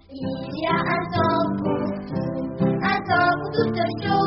Il y a un temps pour tout, un temps pour toutes choses.